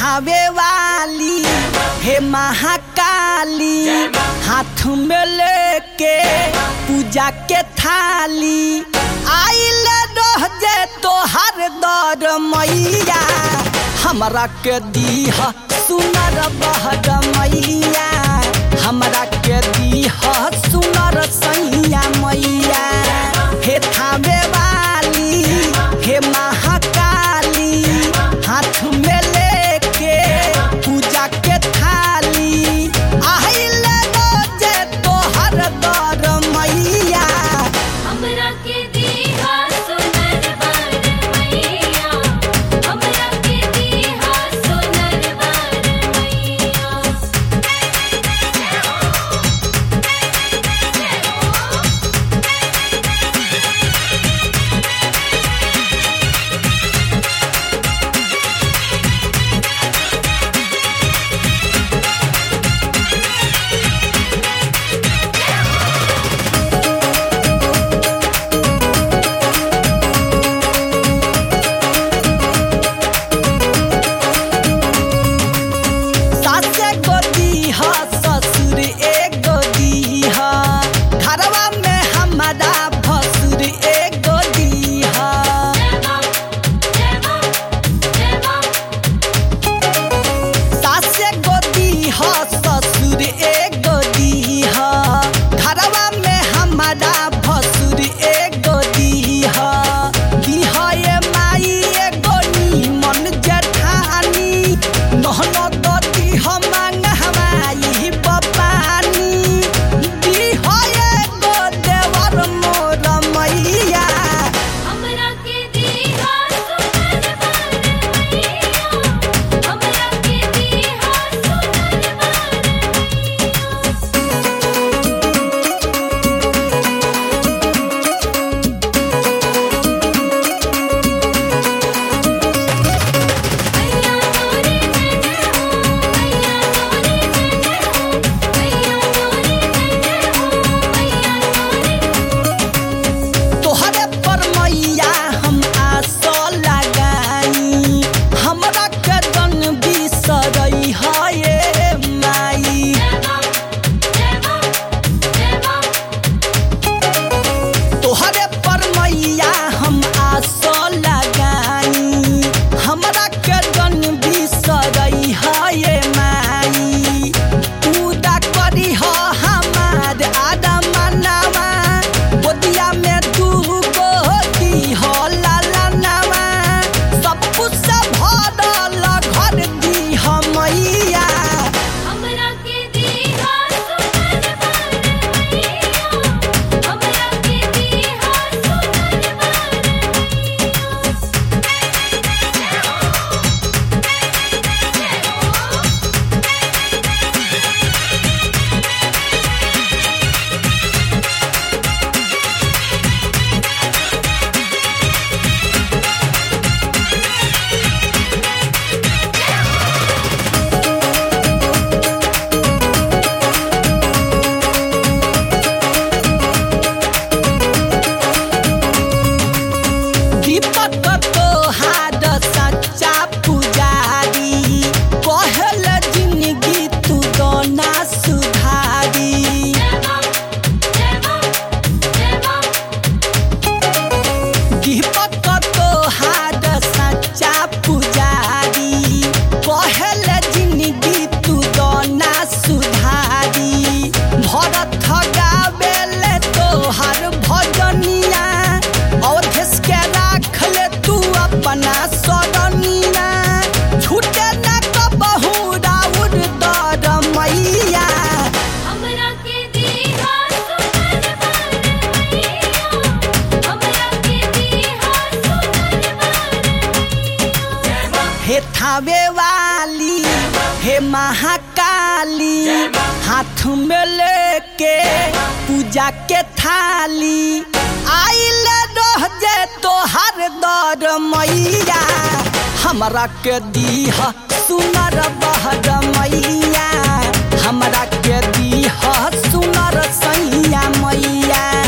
थावे वाली हे महाकाली हाथ में लेके पूजा के थाली आइल रह जे तोहर दर मैया हमरा के दीह सुनर बहर मैया हमरा के दीह सुनर सैया मैया हे थावे वाली हे महाकाली हाथ में लेके पूजा के थाली आइल रोजे तोहर दर मैया हमरा के दीहा सुनर बर मैया हमरा के दीहा सुनर बर मैया सासे को दीह ससुर एगो दीह घरवा में हमारा भसुर एगो दीह सासे को दीह ससुर एगो दीह घरवा में हमारा भसुर एगो दीह दीह ये माई एगो नीमन जेठानी नहन दीह मंगवाई बपानी दीह एगो देवर मोर मैया हमरा के दीहा सुनर बर मैया हमरा के दीहा सुनर बर मैया तोरे जय हो मैया तोरे जय हो मैया तोरे जय हो मैया तोरे तोहरे पर मैया हम आस लगाई हमरा के जन बिसरई है माई तोहरे पर मैया हम आस लगाई हमरा के जन बिसरई है माई पूजा करी हो हमार आदमनवा गोदिया में दूगो दीह लालनवा सब कुछ से भरल घर दीह मैया हमरा के दीहा सुनर बर मैया हमरा के दीहा सुनर दीपक तोहार सच्चा पुजारी कहल जिंदगी तू दोना सुधारी दीपक तोहार सच्चा पुजारी कहल जिंदगी तू दोना सुधारी भरत गावेल तोहार भजनिया और देश के राख ले तू अपना सरनिया छूटे न कबहू राउर दर मैया हमरा के दीहा सुनर बर मैया हमरा के दीहा सुनर बर हे थावे वाली हे महाकाली हाथ में लेके पूजा के थाली आइल रह जे तोहर दर मैया हमरा के दीह सुनर बहर मैया हमरा के दीह सुनर सैया मैया।